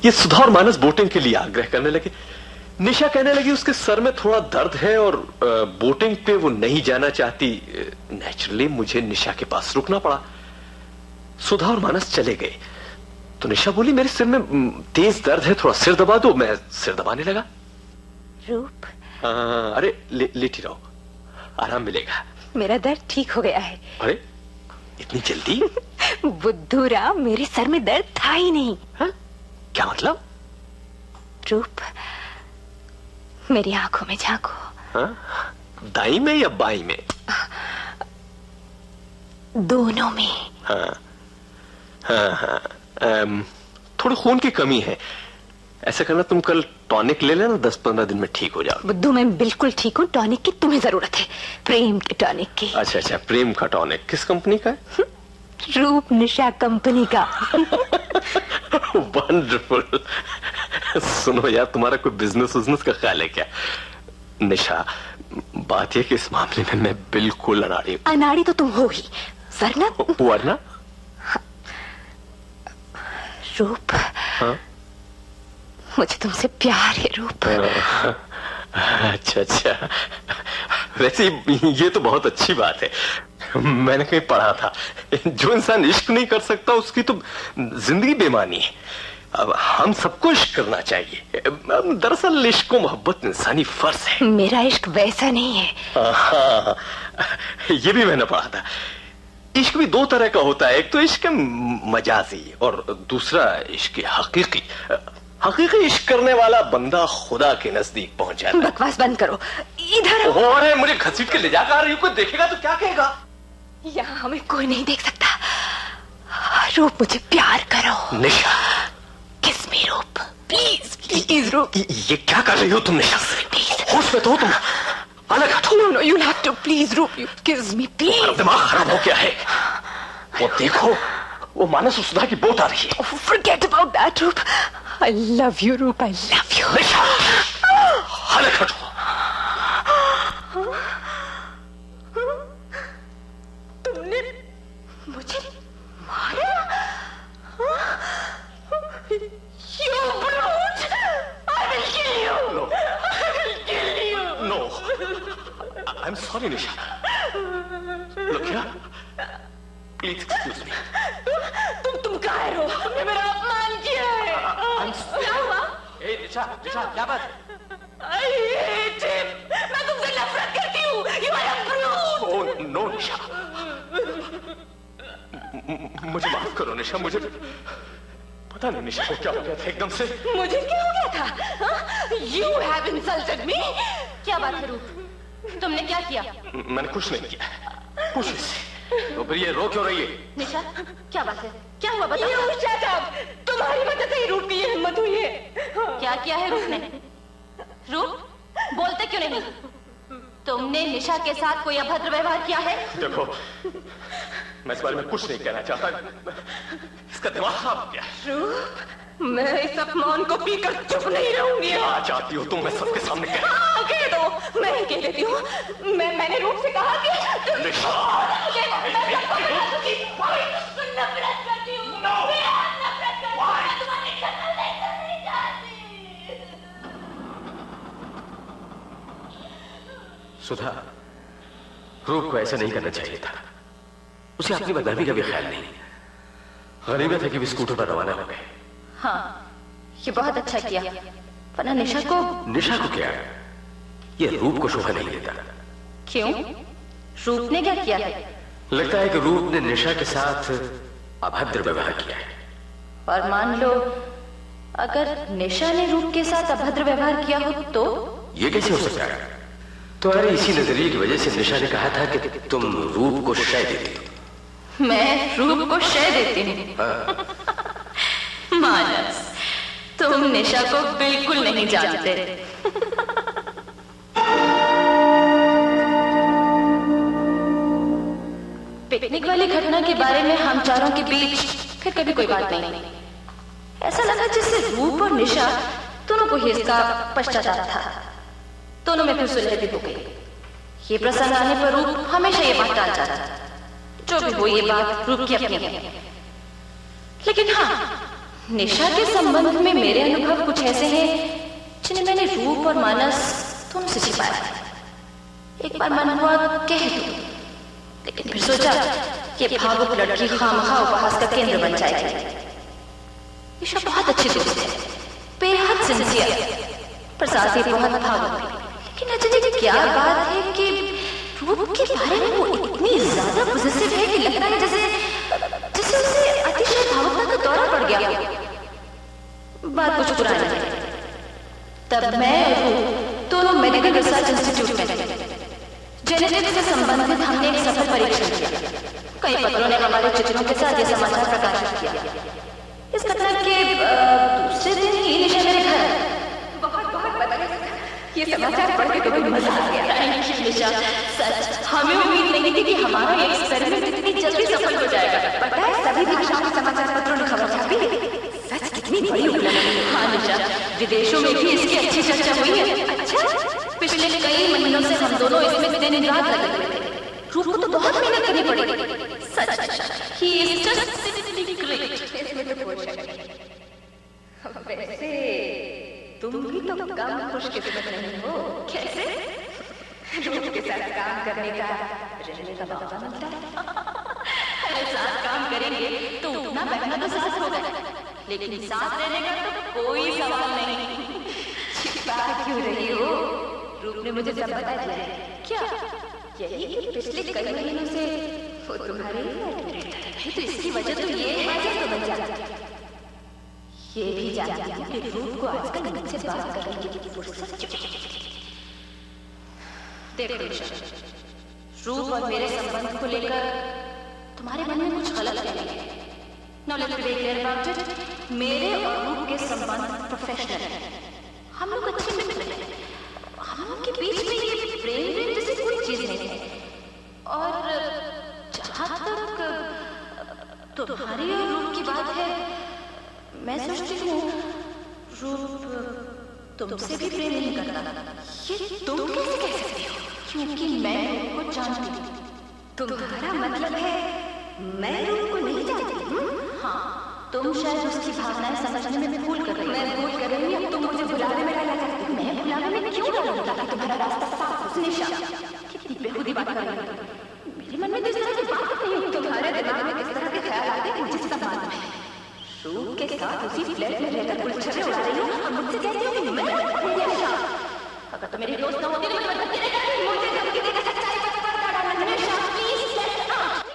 ये सुधा और मानस बोटिंग के लिए आग्रह करने लगे। निशा कहने लगी उसके सर में थोड़ा दर्द है और बोटिंग पे वो नहीं जाना चाहती। नेचुरली मुझे निशा के पास रुकना पड़ा। सुधा और मानस चले गए तो निशा बोली मेरे सिर में तेज दर्द है, थोड़ा सिर दबा दो। मैं सिर दबाने लगा। रूप, अरे लेटी रहो, आराम मिलेगा। मेरा दर्द ठीक हो गया है। अरे इतनी जल्दी? बुद्धू राम, मेरे सर में दर्द था ही नहीं। हा? क्या मतलब? रूप, मेरी आंखों में झांको। हाँ? दाई में या बाई में? दोनों में। हाँ, हाँ, थोड़ी खून की कमी है। ऐसा करना, तुम कल टॉनिक ले लेना, 10-15 दिन में ठीक हो जाओ। बुद्धू, मैं बिल्कुल ठीक हूँ। टॉनिक की तुम्हें जरूरत है, प्रेम के टॉनिक की। अच्छा, प्रेम का टॉनिक किस कंपनी का है? रूप निशा कंपनी का। वंडरफुल। सुनो यार, तुम्हारा कोई बिजनेस का ख्याल है क्या? निशा, बात यह कि इस मामले में मैं बिल्कुल अनाड़ी। अनाड़ी तो तुम हो ही, वरना? रूप, हाँ? मुझे तुमसे प्यार है रूप। अच्छा, वैसे ये तो बहुत अच्छी बात है। मैंने कहीं पढ़ा था, जो इंसान इश्क नहीं कर सकता उसकी तो जिंदगी बेमानी है। अब हम सबको इश्क करना चाहिए। दरअसल इश्क मोहब्बत इंसानी फर्ज है। मेरा इश्क वैसा नहीं है। हाँ, ये भी मैंने पढ़ा था। इश्क भी दो तरह का होता है, एक तो इश्क मजाजी और दूसरा इश्क हकीकी। हकीकी इश्क करने वाला बंदा खुदा के नजदीक पहुंच जाता है। बकवास बंद करो, इधर। अरे मुझे घसीट के ले जाकर रही, कोई देखेगा तो क्या कहेगा? यहाँ हमें कोई नहीं देख सकता। रूप, मुझे प्यार करो। निशा, किस में रूप, प्लीज रूप। ये क्या कर रही हो तुम निशा? प्लीज, होश में तो हो तुम। अलग हटो। No, you have to, please Roop, you kiss me please. दिमाग खराब हो गया है। वो देखो, वो मानस और सुधा की बोट आ रही है। Forget about that, रूप। I love you, रूप, I love you। निशा, अलग हटो। तुमने मुझे मारा? You brute! I will kill you! No. I will kill you! No. I'm sorry, Nisha. Look here. Please excuse me. तुम कायर हो, तुमने मेरा अपमान किया है। क्या हुआ? Hey, Nisha, क्या बात? I hate him. मैं तुमसे नफरत करती हूँ। You are a brute. Oh no, Nisha. मुझे माफ करो निशा, मुझे पता नहीं निशा को क्या हो गया था एकदम से। मुझे क्या हो गया था? You have insulted me. क्या बात है रूप, तुमने क्या किया? मैंने कुछ नहीं किया, कुछ नहीं। तो फिर ये रो क्यों रही है? निशा, क्या बात है, क्या हुआ बताओ। You shut up. तुम्हारी वजह से ही रूप की ये हिम्मत हुई है। क्या किया है रूप ने? रूप, बोलते क्यों नहीं? तुमने निशा के साथ कोई अभद्र व्यवहार किया है? देखो, मैं इस बारे में कुछ नहीं कहना चाहता, इसका दिमाग खराब हो गया। रूप, मैं इस अपमान को पीकर चुप नहीं रहूंगी। आ जाती हो तुम, मैं सबके सामने कह दो, मैं ही कह देती हूँ। मैंने रूप से कहा कि निशा, नफरत करती हूँ। सुधा, रूप को ऐसा नहीं करना चाहिए था। उसे अपनी बदनामी का भी ख्याल नहीं। गनीमत है कि भी स्कूटर पर रवाना हो गए। हाँ, ये बहुत अच्छा किया, वरना निशा को क्या? ये रूप को शोभा नहीं देता। क्यों? रूप ने क्या किया है? लगता है कि रूप ने निशा के साथ अभद्र व्यवहार किया है। और मान लो अगर निशा ने रूप के साथ अभद्र व्यवहार किया हो तो? ये कैसे हो सकता है? तो अरे इसी नजरिए की वजह से निशा ने कहा था कि तुम रूप को शय देती हो। मैं रूप को शय देती हूँ? मानस, तुम निशा को बिल्कुल नहीं जानते। पिकनिक वाली घटना के बारे में हम चारों के बीच फिर कभी कोई बात नहीं। ऐसा लगा जैसे रूप और निशा दोनों को ही इसका पश्चाताप था। दोनों में फिर सुलह भी हो गई। ये प्रसंग आने पर रूप हमेशा ये बात टाल जाता था। जो भी हो, ये बात रूप की अपनी है। लेकिन हाँ, निशा के संबंध में मेरे अनुभव कुछ ऐसे हैं जिन्हें मैंने रूप और मानस दोनों से छिपाया। एक बार मन हुआ कह दूं, लेकिन फिर सोचा ये भावुक लड़की खामखा उपहास का केंद्र बन जाएगी। निशा बहुत अच्छी दोस्त है, बेहद सिंसियर, पर साथ ही बहुत भावुक भी। लेकिन न जाने क्या बात है कि रूप के बारे में वो इतनी ज्यादा पॉजिटिव है कि लग रहा है जैसे उसे अतिशय भावुकता का दौरा पड़ गया। बात कुछ पुरानी है। तब मैं और रूप दोनों मेडिकल रिसर्च इंस्टीट्यूट में थे। जेनेटिक्स से संबंधित हमने एक सफल परीक्षण किया। कई पत्रों ने हमारे चित्रों के साथ ये समाचार प्रकाशित किया। इस घटना के दूसरे दिन ही निशा मेरे घर ये समाचार पढ़ के तुम्हें मजा आ गया। निशा, सच हमें उम्मीद नहीं थी कि हमारा ये एक्सपेरिमेंट इतनी जल्दी सफल हो जाएगा। पता है सभी भाषाओं के समाचार पत्रों ने खबर छापी। सच कितनी बड़ी उपलब्धि। हाँ निशा, विदेशों में भी इसकी अच्छी चर्चा हुई है। अच्छा, पिछले कई महीनों से हम दोनों इसमें दिन रात लगे हुए थे। रूप को तो बहुत मेहनत करनी पड़ी। सच ही इज जस्ट सिंपली ग्रेट। इसमें तो कोई शक नहीं। वैसे तुम भी तो कम खुशकिस्मत नहीं हो। कैसे? रूप के साथ काम करने का रहने का मौका मिलता है। अरे साथ काम करेंगे तो उतना बैठना तो साथ होगा, लेकिन साथ रहने का तो कोई सवाल नहीं। छिपा क्यों रही हो? रूप ने मुझे सब बता दिया है। क्या? यही कि पिछले कई महीनों से वो तुम्हारी तो इसकी वजह तो ये है तो बन जाती। ये भी जानती हूँ कि रूप को आजकल मुझसे बात करने की फुर्सत चाहिए। देखो निशा, रूप और मेरे संबंध को लेकर तुम्हारे मन में कुछ गलत नहीं है। Now let's be clear about it. मेरे और रूप के संबंध प्रोफेशनल हैं। हम लोग अच्छे मित्र हैं। हम लोग के बीच में ये प्रेम जैसी कोई चीज नहीं है। और जहाँ तक तुम्हारी और रूप की बात है, मैं सोचती हूँ रूप तुमसे भी प्रेम नहीं करता। ये तुम कैसे कह सकती हो? क्योंकि मैं रूप को जानती हूँ। तुम्हारा मतलब है मैं रूप को नहीं जानती? हाँ, तुम शायद उसकी भावनाएं समझने में भूल कर रही हो। मैं भूल कर रही हूँ। तुम मुझे भुलाने में डालना चाहती हो। मैं भुलाने में क्यों डालूं ताकि तुम्हारा रास्ता साफ हो? निशा, कितनी बेखुदी बात कर रही हो। मेरे मन में तो इस तरह की बात नहीं है। तुम्हारे दिमाग में किस तरह के ख्याल आते हैं मुझे सब मालूम है। रूप के साथ उसी फ्लैट में रहकर उलझने उड़ा रही हूँ और मुझसे कहती हूँ कि मैं निशा, अगर तो मेरी दोस्त ना होती तो मैं धमकी देगा। मुझे धमकी देगा। सच्चाई पर पर्दा डालना। Nisha please let out.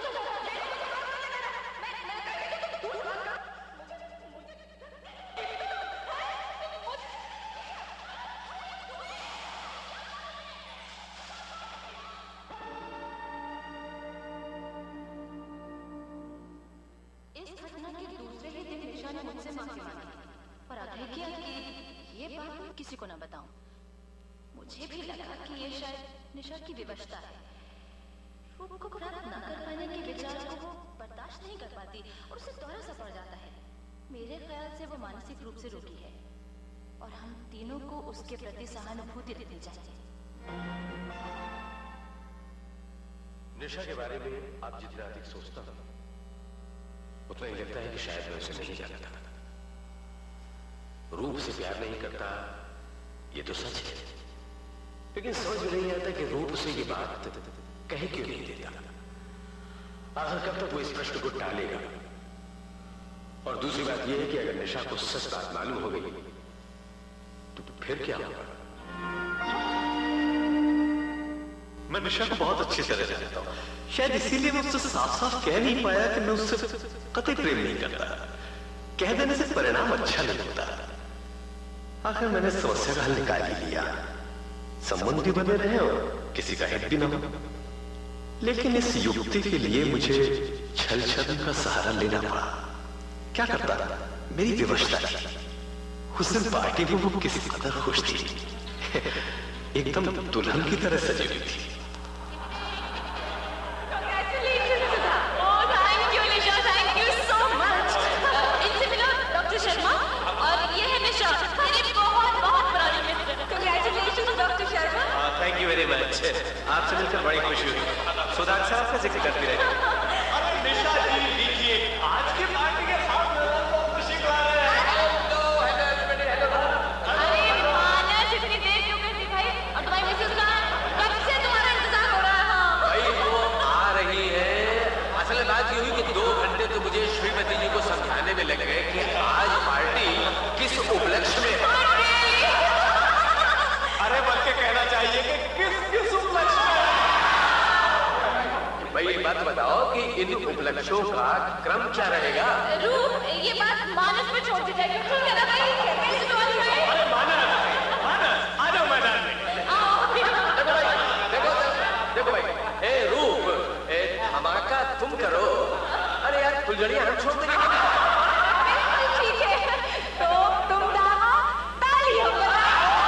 इस घटना के दूसरे ही दिन निशा ने मुझसे माफी मांगी और आग्रह किया कि ये बात मैं किसी को न बताऊं। मुझे भी लगा कि ये शायद निशा की विवशता है। रूप को प्राप्त न कर पाने के विचार को वो बर्दाश्त नहीं कर पाती और उसे दौरा सा पड़ जाता है। मेरे ख्याल से वो मानसिक रूप से रोगी है और हम तीनों को उसके प्रति सहानुभूति रखनी चाहिए। निशा के बारे में आप जितना अधिक सोचता हूं उतना ही लगता है कि शायद मैं उसे नहीं जानता। रूप से प्यार नहीं करता ये तो सच है, लेकिन समझ में नहीं आता कि रूप से ये बात कह क्यों नहीं देता। आखिर कब तक वो इस प्रश्न को टालेगा। और दूसरी बात यह है कि अगर निशा को सच बात मालूम हो गई तो फिर क्या होगा। मैं निशा को बहुत अच्छी तरह जानता हूँ। शायद इसीलिए मैं उससे साफ साफ कह नहीं पाया कि मैं उससे कतई प्रेम नहीं करता। कह देने से परिणाम अच्छा नहीं होता। आखिर मैंने समस्या का हल निकाल ही लिया। संबंध भी बने रहे और किसी का हित भी न हो। लेकिन इस युक्ति के लिए मुझे छल छद्म का सहारा लेना पड़ा। क्या करता? मेरी विवशता थी। उस दिन पार्टी में वो किसी कदर खुश थी। एकदम दुल्हन की तरह सजी हुई थी। आपसे मिलकर बड़ी खुशी हुई। सुधाकर साहब का जिक्र करती रहे। अरे निशा जी लीजिए, आज की पार्टी के साथ खुशी खुला रहे बात बताओ कि इन उपलक्ष्यों का क्रम क्या रहेगा? रूप, ये बात मानस पे छोड़ दी जाएगी, ठीक है ना भाई? अरे मानस, मानस, आ जाओ मैदान में। देखो भाई, ए रूप, धमाका तुम करो। अरे यार फुलझड़ियां हम छोड़ देंगे। ठीक है, तो तुम दामा, ताली हम बजाएं।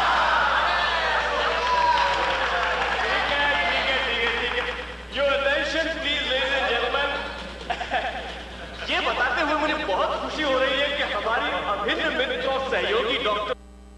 Your attention please ladies and gentlemen. ये बताते हुए मुझे बहुत खुशी हो रही है कि हमारी अभिन्न मित्र और सहयोगी doctor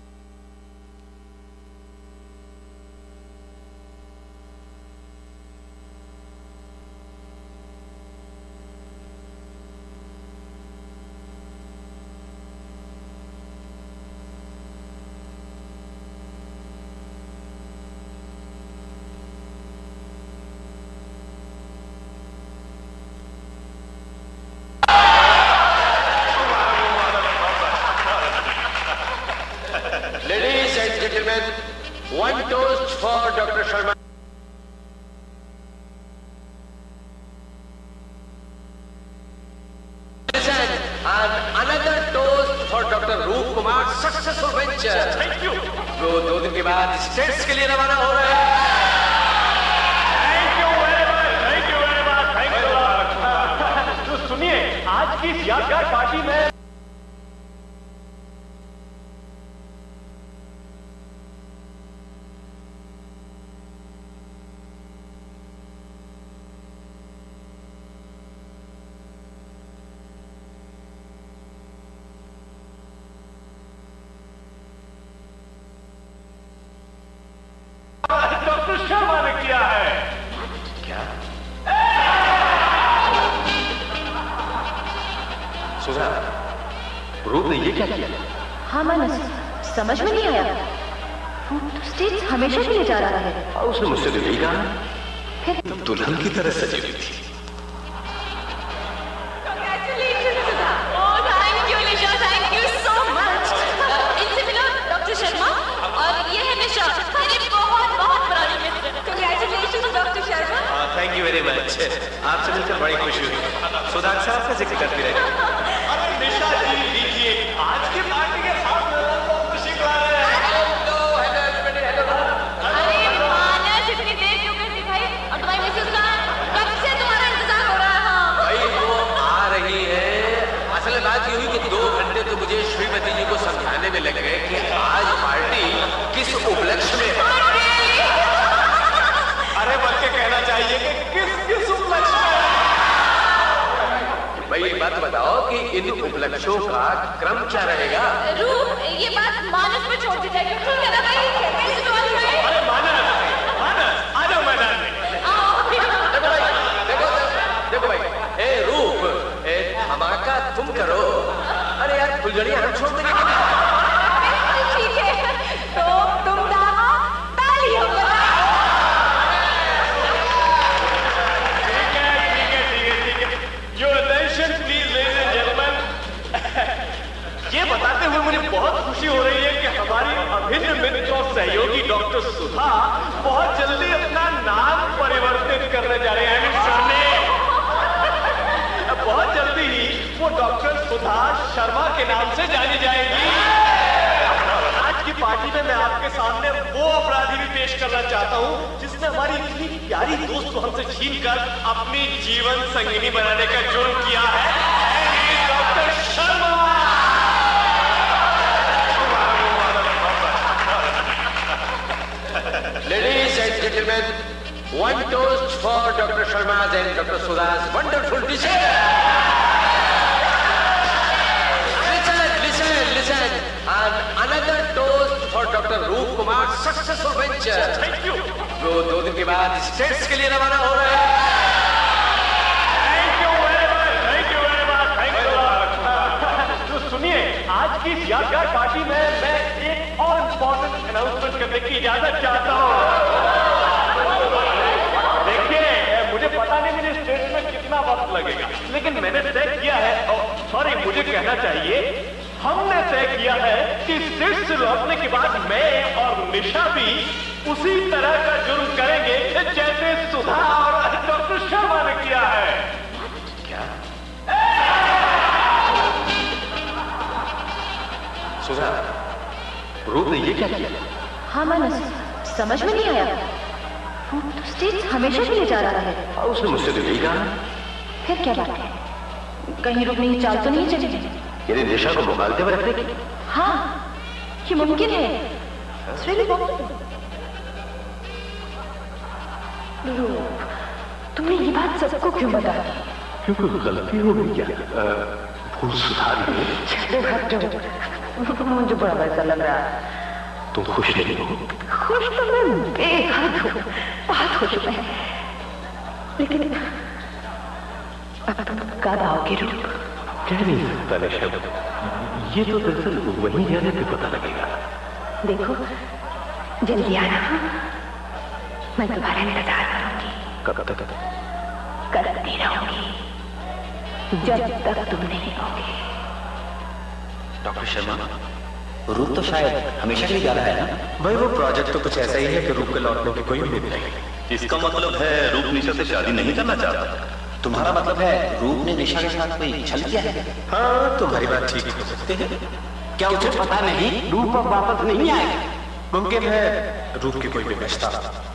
Ladies and gentlemen, one toast for Dr. Sharma. Listen, and another toast for Dr. Roop Kumar, successful venture. Thank you. वो 2 दिन के बाद स्टेट्स के लिए रवाना हो रहे हैं। Thank you very much. Thank you very much. Thank you. तो सुनिए, आज की इस यादगार पार्टी में डॉक्टर शर्मा ने किया है। क्या? सुधा, रूप ने ये क्या किया? हाँ मानस, समझ में नहीं आया। वो तो स्टेज हमेशा के लिए जा रहा है। और उसने मुझसे तो यही कहा, फिर तुम दुल्हन की तरह सजी हुई थी। Congratulations, Sudha. Oh, thank you, Nisha. Thank you so much. इनसे मिलो डॉक्टर शर्मा, और ये है निशा, मेरी बहुत बहुत पुरानी मित्र। Congratulations, doctor Sharma. Thank you very much. आपसे मिलकर बड़ी खुशी हुई। सुधा साहब का जिक्र करती रहे। अरे निशा जी, लीजिए आज की पार्टी के साथ बहुत खुशी खिला रहे हैं। अरे मानस, इतनी देर क्यों कर दी भाई? और तुम्हारी मिसेस कहाँ है? कब से तुम्हारा इंतजार हो रहा है? हाँ। भाई वो आ रही है। असल में बात ये हुई कि 2 घंटे तो मुझे श्रीमती जी को समझाने में लग गए कि आज पार्टी किस उपलक्ष्य में है। अरे बल्कि कहना चाहिए कि किस उपलक्ष्य में है। भाई बात बताओ कि इन उपलक्ष्यों का क्रम क्या रहेगा? रूप, ये बात मानस पे छोड़ दी जाएगी, ठीक है ना भाई? अरे मानस, मानस, आ जाओ मैदान में। देखो भाई, ए रूप, धमाका तुम करो। अरे यार फुलझड़ियां हम छोड़ देंगे। ठीक है, तो तुम दामा, ताली हम बजाएं। Your attention please ladies and gentlemen. ये बताते हुए मुझे बहुत खुशी हो रही है कि हमारी अभिन्न मित्र और सहयोगी डॉक्टर सुधा बहुत जल्दी अपना नाम परिवर्तित करने जा रहे हैं। बहुत जल्दी ही वो डॉक्टर सुधा शर्मा के नाम से जानी जाएगी। आज की पार्टी में मैं आपके सामने वो अपराधी भी पेश करना चाहता हूँ जिसने हमारी इतनी प्यारी दोस्त को हमसे छीनकर अपनी जीवन संगिनी बनाने का जुर्म किया है। Doctor Sharma. Ladies and gentlemen, one toast for Dr. Sharma's and Dr. Sudha's wonderful decision. Listen, and another toast for Dr. Roop Kumar's successful venture. Thank you. वो 2 दिन के बाद स्टेट्स के लिए रवाना हो रहे हैं। Thank you very much. Thank you very much. Thank you. तो सुनिए, आज की इस यादगार पार्टी में मैं एक और इम्पोर्टेंट अनाउंसमेंट करने की इजाजत चाहता हूँ। देखिए, मुझे पता नहीं मुझे स्टेज में कितना वक्त लगेगा, लेकिन मैंने तय किया है, सॉरी मुझे कहना चाहिए हमने तय किया है कि स्टेज से लौटने के बाद मैं और निशा भी उसी तरह का जुर्म करेंगे जैसे सुधा और डॉक्टर शर्मा ने किया है। क्या? सुधा, रूप ने ये क्या किया? हाँ मानस, समझ में नहीं आया। रूप तो स्टेज हमेशा के लिए जा रहा है। और उसने मुझसे तो यही कहा। फिर क्या बात है? कहीं रूप ने चाल तो नहीं चली? यानी निशा को मुखालते में रखने की? हाँ, ये मुमकिन है। तुमने ये बात सबको क्यों बताया? क्योंकि गलती हो गई क्या? भूल सुधार ली। मुझे बड़ा ऐसा लग रहा है। तुम खुश नहीं हो? खुश तो मैं बेहद हूँ, बहुत खुश मैं। लेकिन अब तुम कब आओगे रूप? कह नहीं सकता निशा, ये तो दरअसल वहीं जाने पे पता लगेगा। देखो, जल्दी आना, मैं तुम्हारा इंतजार करूंगी। कब तक? करती रहूंगी जब तक तुम नहीं आओगे। डॉक्टर शर्मा, रूप तो शायद हमेशा के लिए जा रहा है ना? भाई वो प्रोजेक्ट तो कुछ ऐसा ही है कि रूप के लौटने की कोई उम्मीद नहीं। इसका मतलब है रूप निशा से शादी नहीं करना चाहता। तुम्हारा मतलब है रूप ने निशा के साथ कोई छल किया है? हाँ, तुम्हारी बात ठीक हो सकती है। क्या उसे पता नहीं रूप अब वापस नहीं आएगा? मुमकिन है रूप की कोई विवशता।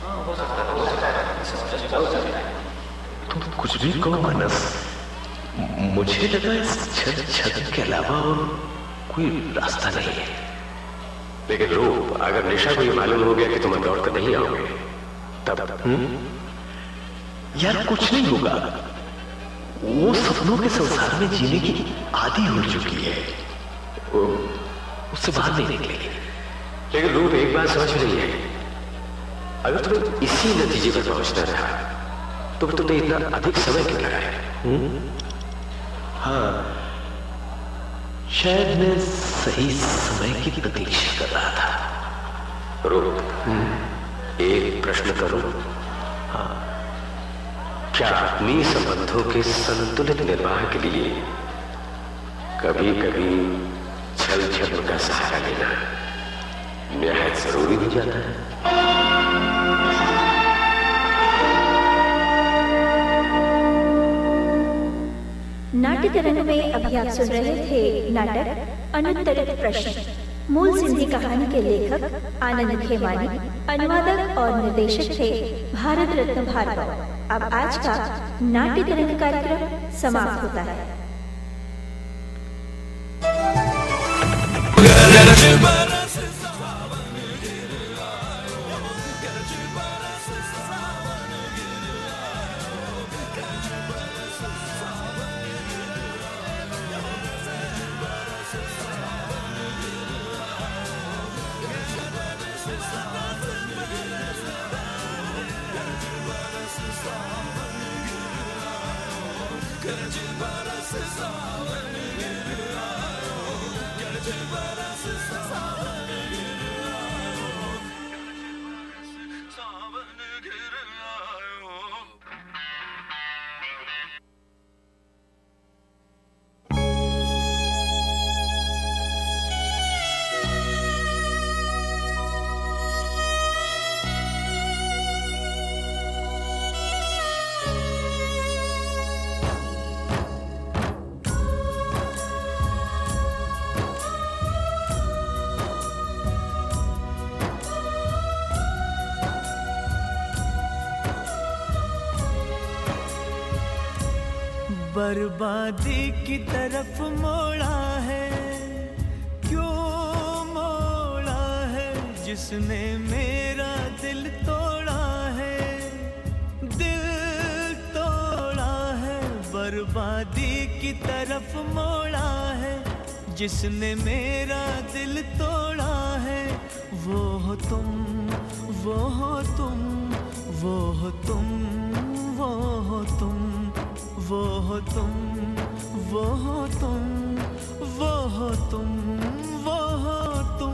तुम कुछ भी कहो मानस, मुझे लगा इस छल के अलावा और कोई रास्ता नहीं है। लेकिन रूप, अगर निशा को ये मालूम हो गया कि तुम दौड़ कर नहीं आओगे तब यार कुछ नहीं होगा। वो सपनों के संसार में जीने की आदी हो चुकी है, उससे बाहर नहीं निकलेगी। लेकिन रूप एक बात समझ में नहीं आई, अगर तुम्हें इसी नतीजे पर पहुंचना रहा तो तुमने इतना अधिक समय क्यों लगाया? हाँ, शायद मैं सही समय की प्रतीक्षा कर रहा था। रूप, एक प्रश्न करूं? हाँ, क्या आत्मीय संबंधों के संतुलित निर्वाह के लिए कभी कभी छल छद्म का सहारा लेना निहायत जरूरी हो जाता है? नाट्य तरंग में अभी आप सुन रहे थे नाटक अनुत्तरित प्रश्न। मूल सिंधी कहानी के लेखक आनंद खेमानी, अनुवादक और निर्देशक थे भारत रत्न भार्गव। अब आज का नाट्य तरंग कार्यक्रम समाप्त होता है। बर्बादी की तरफ मोड़ा है, क्यों मोड़ा है? जिसने मेरा दिल तोड़ा है, दिल तोड़ा है। बर्बादी की तरफ मोड़ा है, जिसने मेरा दिल तोड़ा है। वो हो तुम, वो हो तुम, वो हो तुम, वो हो तुम, वो हो तुम, वो हो तुम, वो हो तुम, वो हो तुम।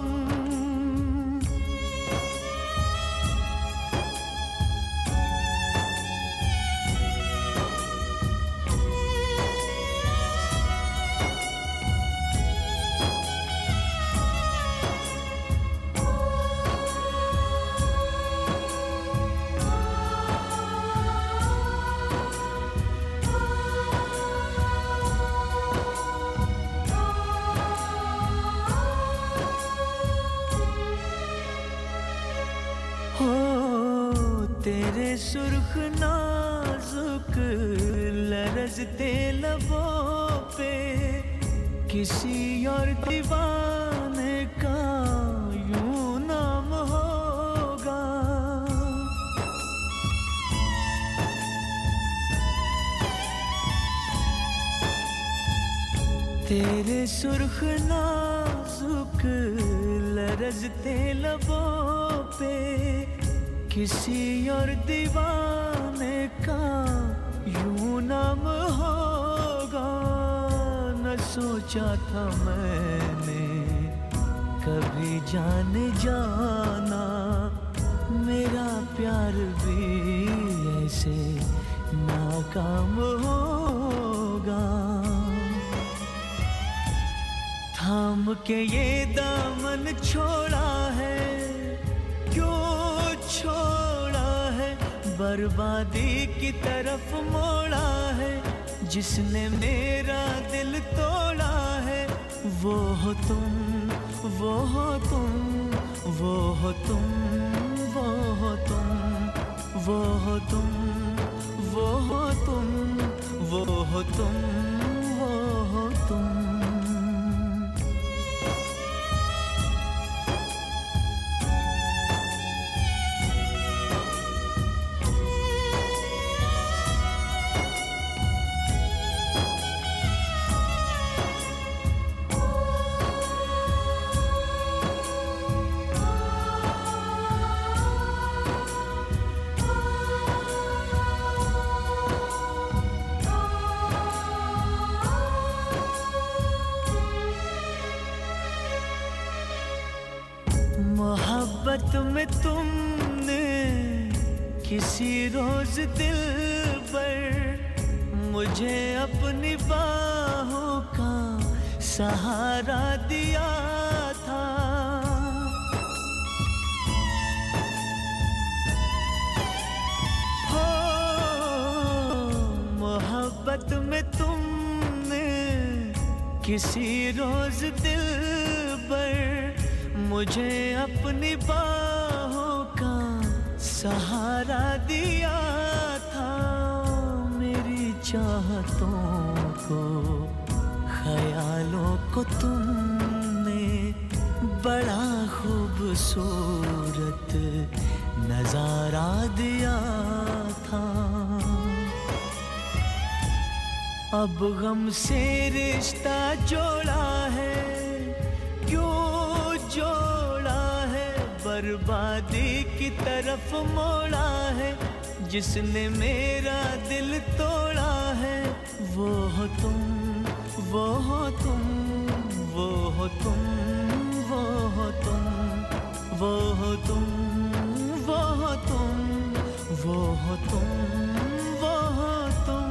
सुर्ख नाजुक लरजते लबों पे किसी और दीवाने का यूं नाम होगा। तेरे सुर्ख नाजुक लरजते लबों पे किसी और दीवाने का यूं नाम होगा। न सोचा था मैंने कभी जाने जाना मेरा प्यार भी ऐसे नाकाम होगा। थाम के ये दामन छोड़ा है, क्यों छोड़ा है, बर्बादी की तरफ मोड़ा है। जिसने मेरा दिल तोड़ा है वो हो तुम, वो हो तुम, वो हो तुम, वो हो तुम, वो हो तुम, वो हो तुम, वो हो तुम, वो हो तुम। मोहब्बत में तुमने किसी रोज दिल पर मुझे अपनी बाहों का सहारा दिया था। हो मोहब्बत में तुमने किसी रोज दिल पर मुझे अपनी बाहों का सहारा दिया था। मेरी चाहतों को, ख्यालों को तुमने बड़ा खूबसूरत नजारा दिया था। अब गम से रिश्ता जोड़ा है, क्यों जोड़ा है, बर्बादी की तरफ मोड़ा है। जिसने मेरा दिल तोड़ा है वो हो तुम, वो हो तुम, वो हो तुम, वो हो तुम, वो हो तुम, वो हो तुम, वो हो तुम, वो हो तुम।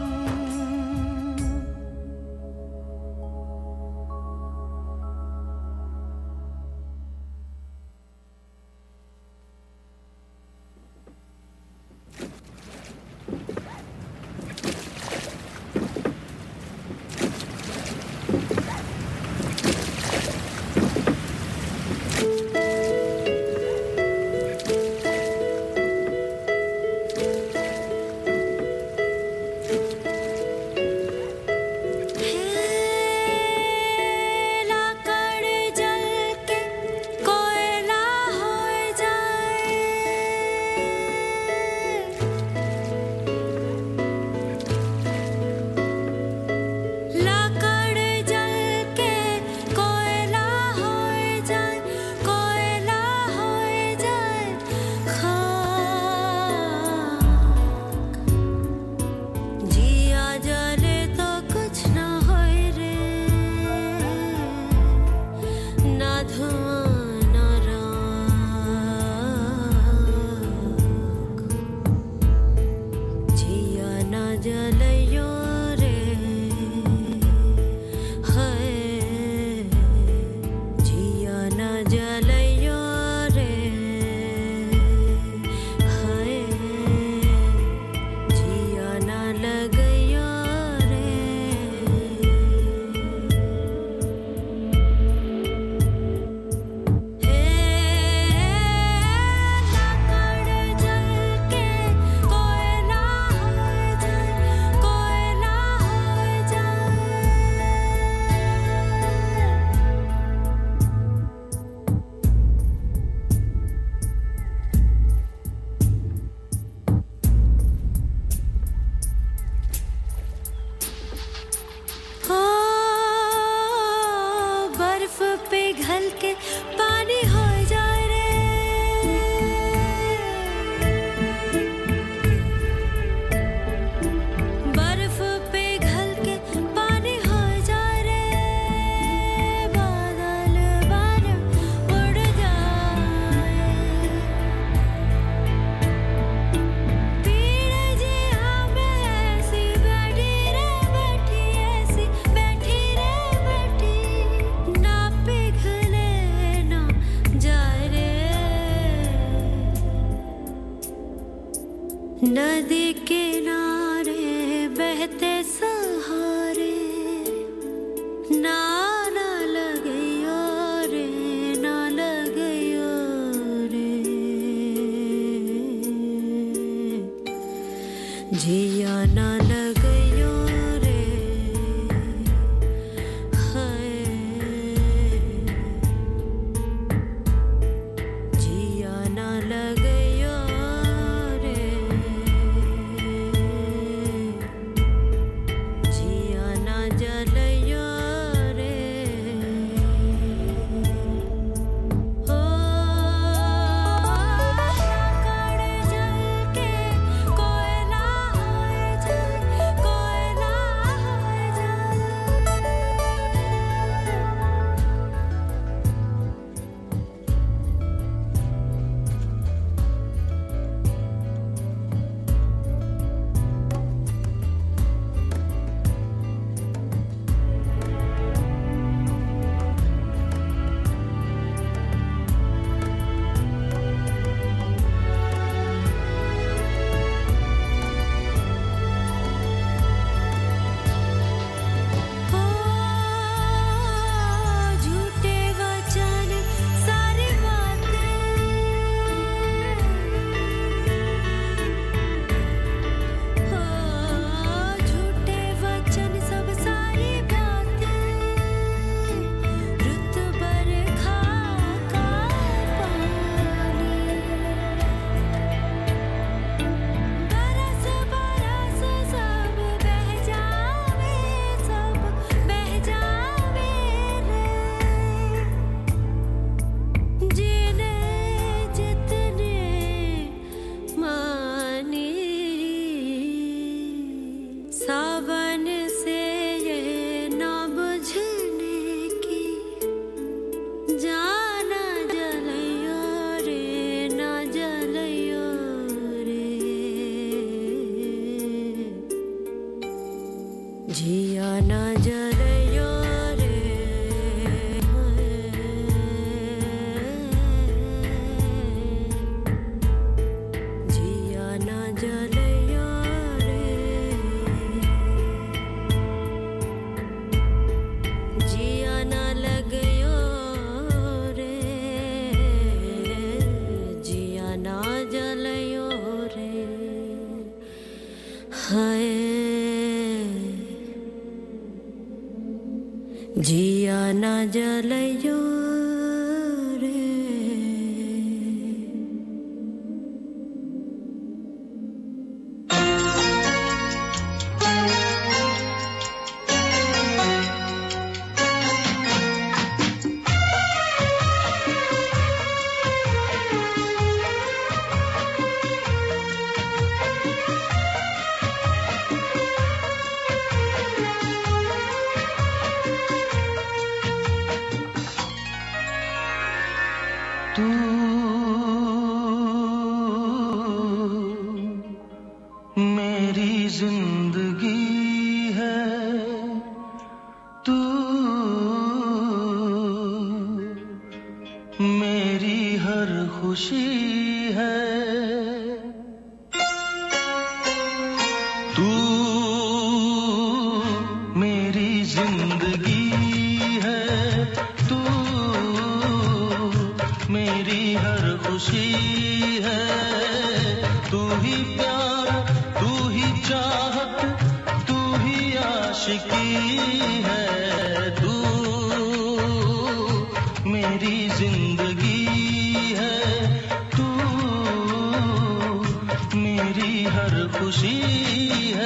जिया ना जलयो रे। तू मेरी जिंदगी है, तू मेरी हर खुशी है, तू मेरी जिंदगी है, तू मेरी हर खुशी है, तू ही प्यार, तू ही चाहत, तू ही आशिकी है, तू मेरी जिंदगी है, तू मेरी हर खुशी है।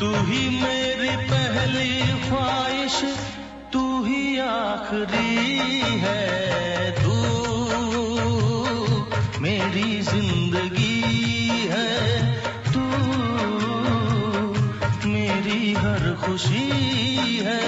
तू ही मेरी पहली ख्वाहिश, तू ही आखिरी है, तू मेरी जिंदगी है, तू मेरी हर खुशी है।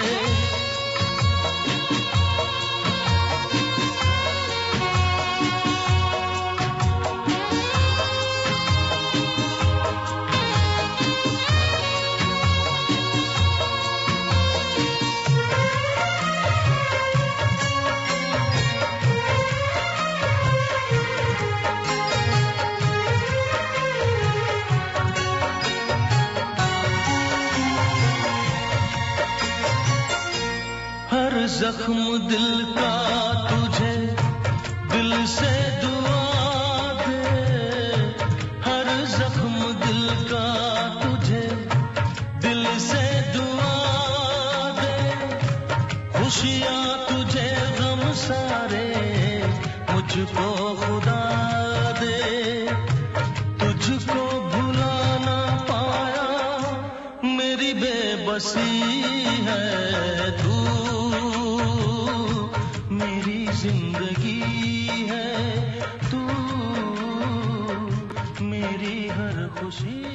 जख्म दिल का तुझे दिल से दुआ दे, हर जख्म दिल का तुझे दिल से दुआ दे, खुशियाँ तुझे गम सारे मुझको खुदा दे, तुझको भुला ना पाया मेरी बेबसी है, तू मेरी जिंदगी है, तू मेरी हर खुशी है।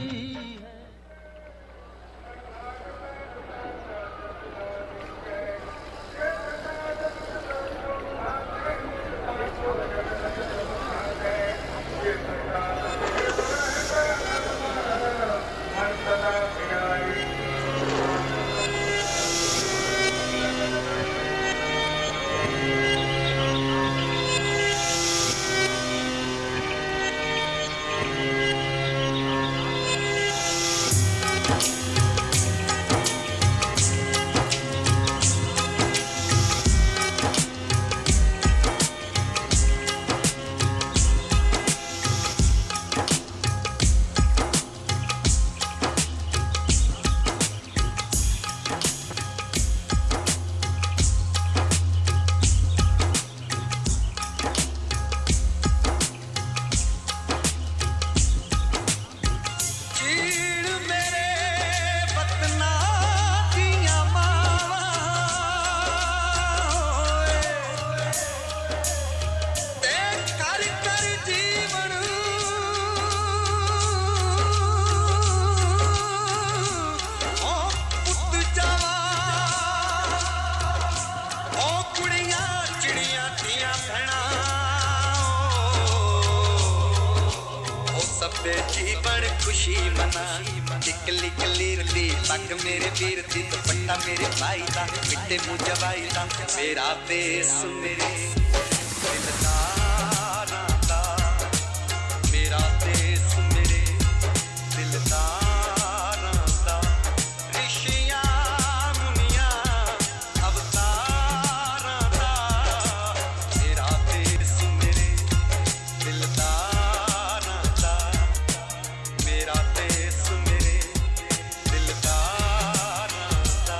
जीवन खुशी मना, टिकली कलीरली पग मेरे वीर दी, दुपट्टा मेरे भाई दा, मिट्टे मुँह जवाई दा, मेरा देश मेरे दिलदार दा, मेरा देश मेरे दिलदार दा, ऋषियां मुनियां अवतार दा, मेरा देश मेरे दिलदार दा, मेरा देश मेरे दिलदार दा।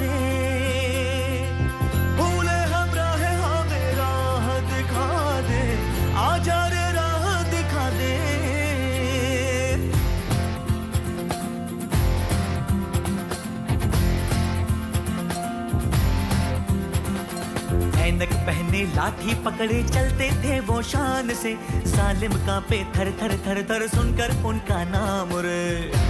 रे, भूले हम राह हमें राह दिखा दे, आजा रे राह दिखा दे। ऐनक पहने लाठी पकड़े चलते थे वो शान से, सालिम कांपे थर थर थर थर सुनकर उनका नाम रे।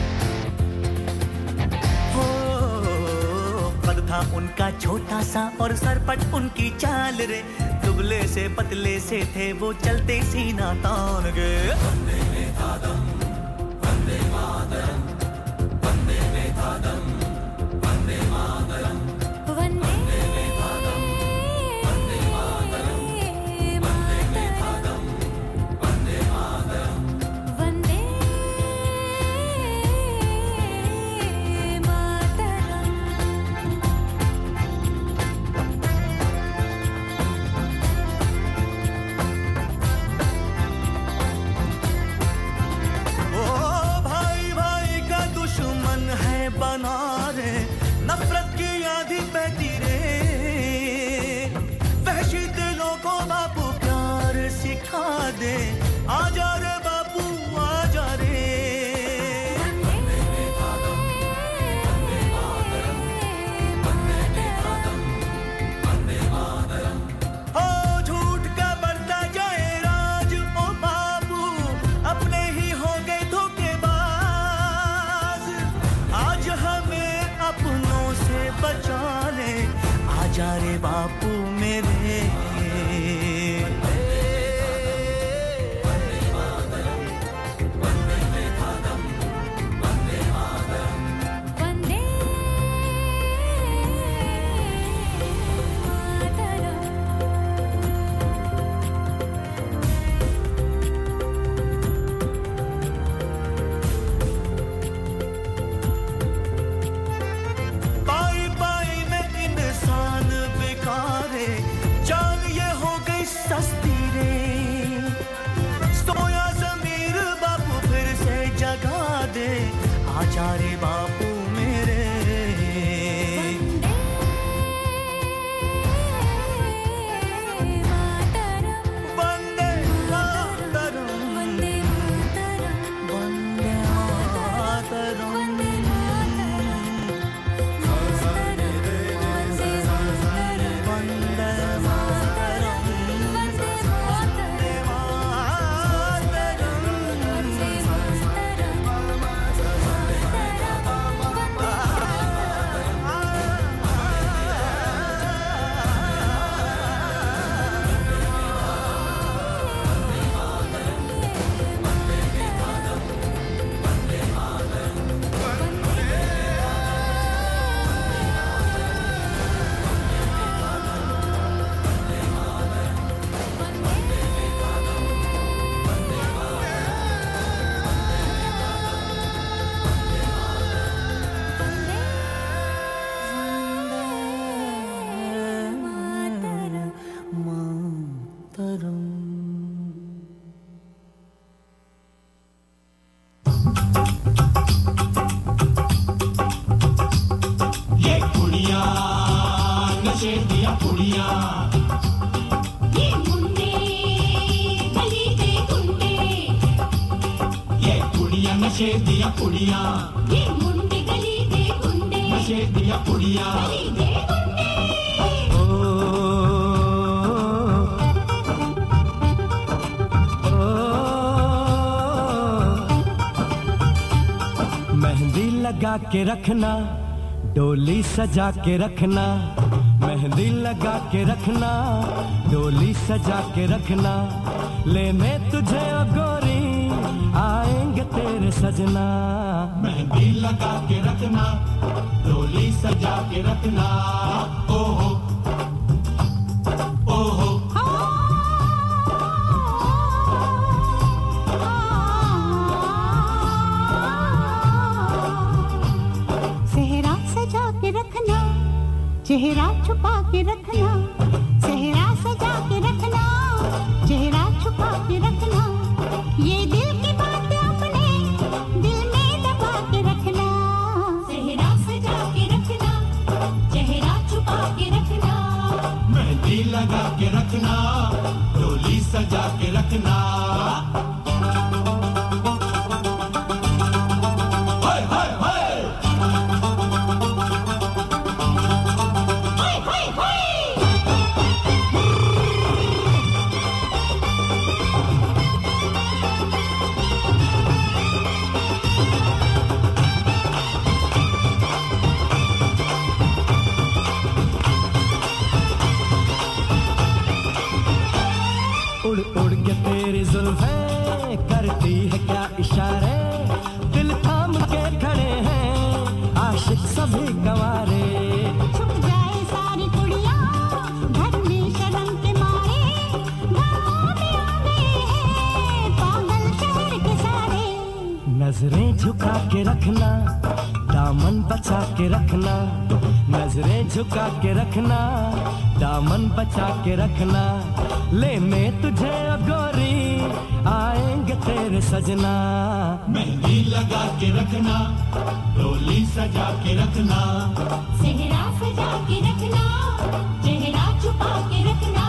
हो कद था उनका छोटा सा और सरपट उनकी चाल रे, दुबले से पतले से थे वो चलते सीना तान गे। वंदे में था दम, वंदे मातरम, वंदे में था दम, वंदे मातरम, वंदे में था दम, वंदे मातरम, वंदे में था दम, वंदे मातरम, वंदे मातरम। ओ भाई भाई का दुश्मन है बना रे, नफरत की आंधी बहती रे, वहशी दिलों को बापू प्यार सिखा दे, आजा रे बापू आजा रे। वंदे में था दम, वंदे मातरम, वंदे में था दम, वंदे मातरम। ओ झूठ का बढ़ता जाए राज ओ बाबू, अपने ही हो गए धोखेबाज, आज हमें अपनों से बचा ले, आजा रे बापू मेरे। वंदे मातरम, वंदे में था दम, वंदे मातरम, वंदे मातरम। पाई पाई में इंसान बिकारे, जान ये हो गई सस्ती रे, सोया ज़मीर बापू फिर से जगा दे, आजा रे बापू मेरे। वंदे मातरम, वंदे मातरम, वंदे मातरम, वंदे नशे दिया कुड़िया, ये मुंडे गली दे गुंडे, नशे दिया कुड़िया, गली दे गुंडे। मेहंदी लगा के रखना, डोली सजा के रखना, मेहंदी लगा के रखना, डोली सजा के रखना, लेने तुझे ओ गोरी आएंगे तेरे सजना। मेहंदी लगा के रखना, डोली सजा के रखना, ओहो ओहो। सेहरा सजा के रखना, चेहरा छुपा के रखना, सेहरा सजा के रखना, चेहरा छुपा के रखना, ये दिल की बात अपने दिल में दबा के रखना। सेहरा सजा के रखना, चेहरा लगा के रखना, डोली सजा के रखना। उड़ उड़ के तेरी जुल्फें करती है क्या इशारे, दिल थाम के खड़े हैं आशिक सभी गंवारे। छुप जाए सारी कुड़ियां घर में शर्म के मारे, गाँव में आ गए हैं पागल शहर के सारे। नजरें झुका के रखना, दामन बचा के रखना, नजरें झुका के रखना, दामन बचा के रखना। लेने तुझे गोरी आएंगे तेरे सजना, मेहंदी लगा के रखना, डोली सजा के रखना। सेहरा सजा के रखना, चेहरा छुपा के रखना।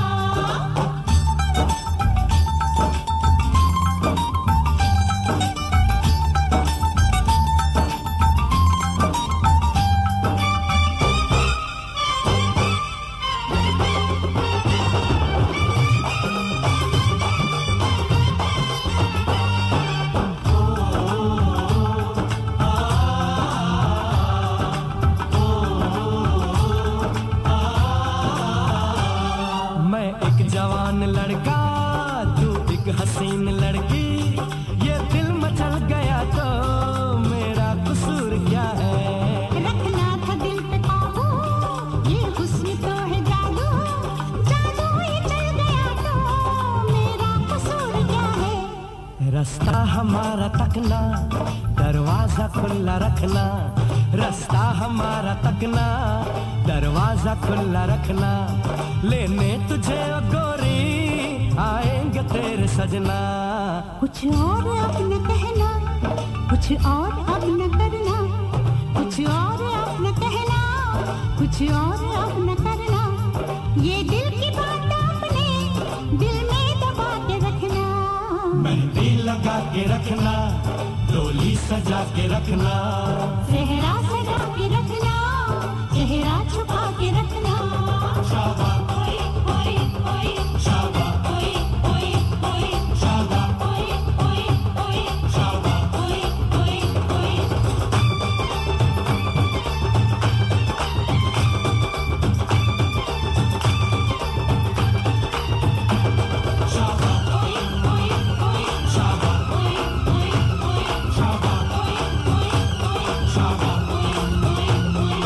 मैं एक जवान लड़का, तू एक हसीन लड़की, ये दिल मचल गया तो मेरा कसूर क्या है। रखना था दिल पे काबू, ये हुस्न तो है जादू, जादू ही चल गया तो मेरा कसूर क्या है। रास्ता हमारा तकना, दरवाजा खुला रखना, रास्ता हमारा तकना, दरवाजा खुला रखना। लेने तुझे गोरी आएंगे तेरे सजना। कुछ और अब न कहना, कुछ और अब न करना, कुछ और अब न कहना, कुछ और अब न करना। ये दिल की बात अपने दिल में दबा के रखना, मेहंदी लगा के रखना, डोली सजा के रखना। सेहरा सजा के रखना, चेहरा छुपा के रखना। शाबा ओए ओए ओए, शाबा ओए ओए ओए, शाबा ओए ओए ओए, शाबा ओए ओए ओए। शाबा ओए ओए ओए, शाबा ओए ओए ओए, शाबा ओए ओए ओए, शाबा ओए ओए ओए।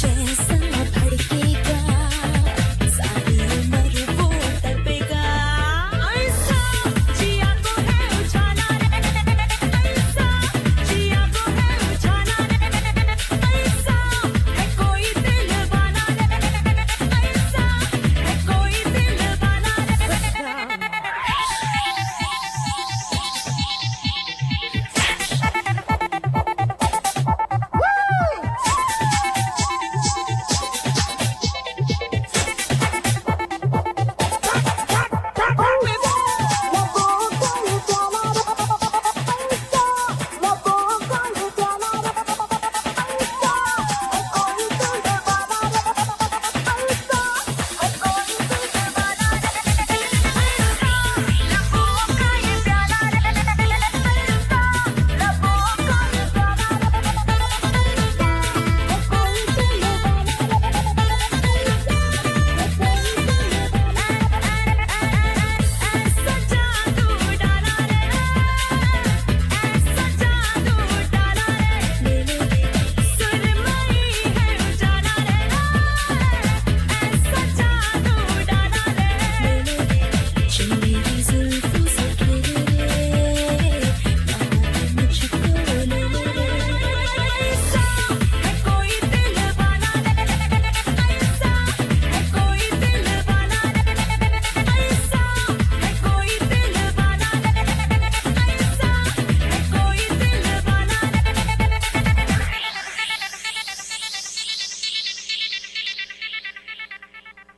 जैसा